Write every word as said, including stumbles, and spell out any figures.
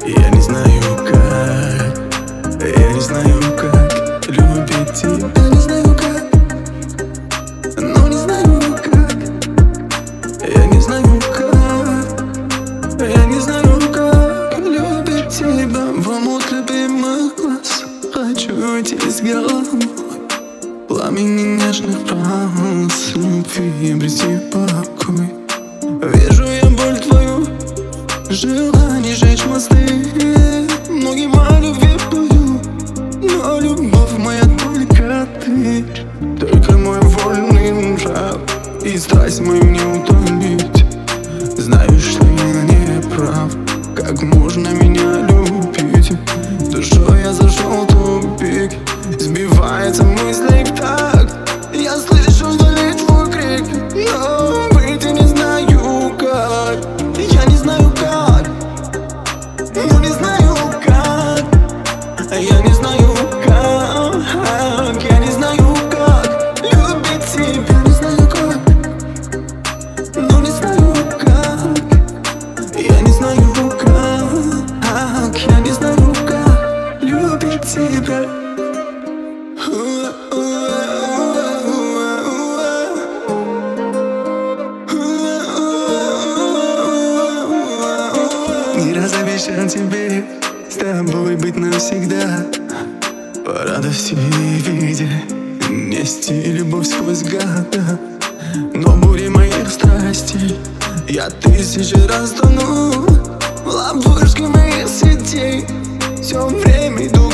Я не знаю как, я не знаю как любить тебя. Я не знаю как, но не знаю как. Я не знаю как, я не знаю как любить тебя. В омут любимых глаз хочу уйти с головой. Пламени нежных фраз, любви обрести покой. Вижу я боль твою, желание жечь мосты. Многим о любви пою, но любовь моя только ты. Только мой вольный нрав и страсть мою не утомить. Знаю, что я не прав, как можно меня любить. Душой я зашел в тупик, сбивается мысли в такт. Я слышу вдали твой крик, но выйти не знаю как. Я не знаю как, но не знаю как. Я не знаю как, я не знаю как любить тебя. Не знаю как, но не знаю как. Я не знаю как, я не знаю как любить тебя. Не раз обещал тебе с тобой быть навсегда, по радости и виде нести любовь сквозь года. Но бури моих страстей я тысячи раз тону в ловушке моих сетей. Все время иду